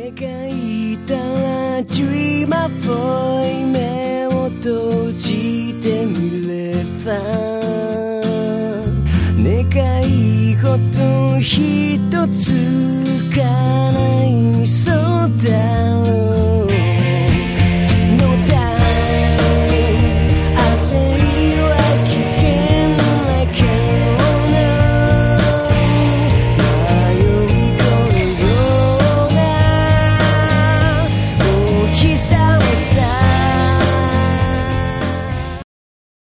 描いたらジュイマっぽい目を閉じてみれば願い事一つか